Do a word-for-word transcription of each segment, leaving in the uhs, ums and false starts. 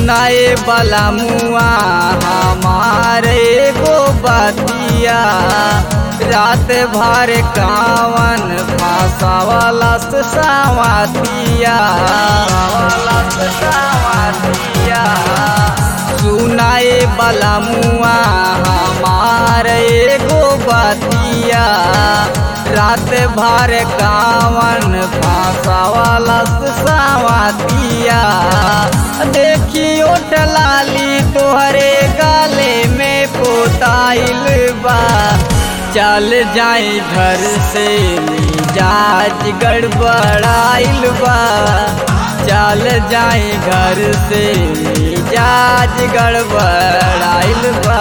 सुनाए वाला मुआ हमारे को बतिया, रात भर कावन फांसा वाला सावतिया वाला सावतिया। सुनाए वाला मुआ हमारे को बतिया, रात भर कावन फांसा वाला सावतिया। देखी ओठ लाली तोहरे गाले में पोताइल बा, चल जाई घर से मिजाज गड़बड़ाइल बा, चल जाई घर से मिजाज गड़बड़ाइल बा।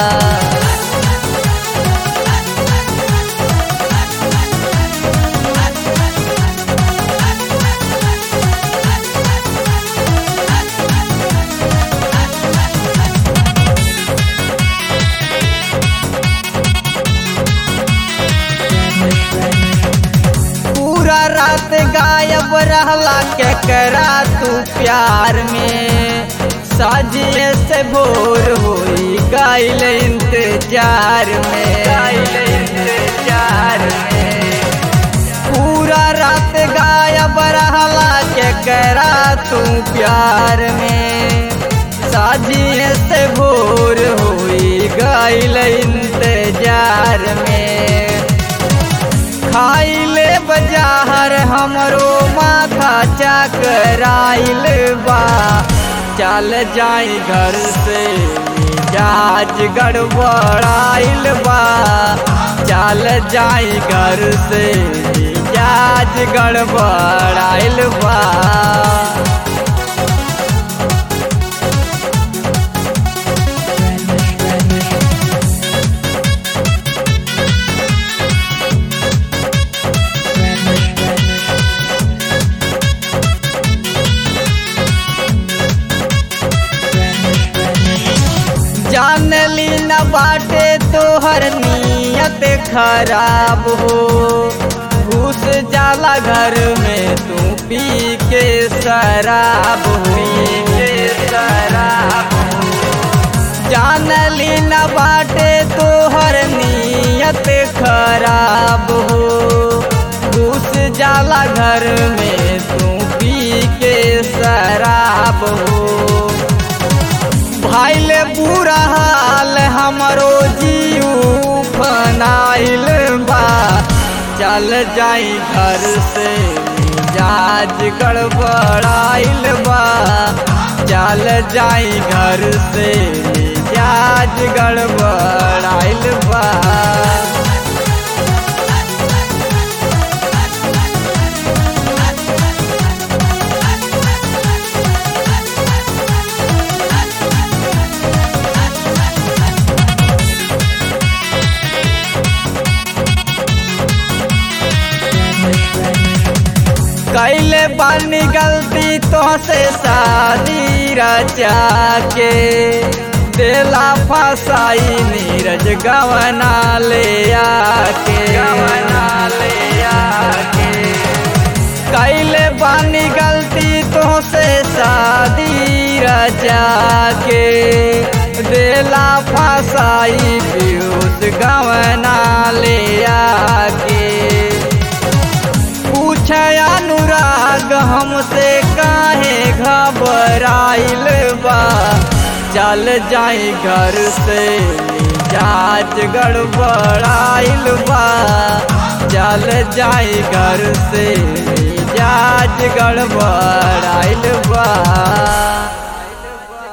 पूरा रात गायब रहला के करा तू प्यार में, साजिए से भोर होई गाइल इंतजार में, गाइल इंतजार में। पूरा रात गायब रहला के करा तू प्यार में, साजिए से भोर होई गाइल इंतजार में। खाइले बजार हमरो माथा चकराइल बा, चल जाई घर से मिजाज गड़बड़ाइल बा, चल जाई घर से मिजाज गड़बड़ाइल बा। जानली न बाटे तोहर नियत खराब हो, घुस जाला घर में तू पी के शराब हो, पी के शराब हो। जानली न बाटे तोहर नियत खराब हो, घुस जाला घर में तू पी के शराब हो। भाइल बुरा हाल हमरो जीव फनाइल बा, चल जाई घर से मिजाज गड़बड़ाइल बा, चल जाई घर से मिजाज गड़बड़ाइल बा। कैले बानी गलती तो से शादी रचा के, देला फसाई नीरज गवना ले आके, गवना ले आके। कैले बानी गलती तो से शादी रचा के, देला फसाई पीयूष गवना ले आके। अनुराग हमसे काहे घबराइल बा, चल जाई घर से मिजाज गड़बड़ाइल बा, चल जाई घर से मिजाज गड़बड़ाइल बा।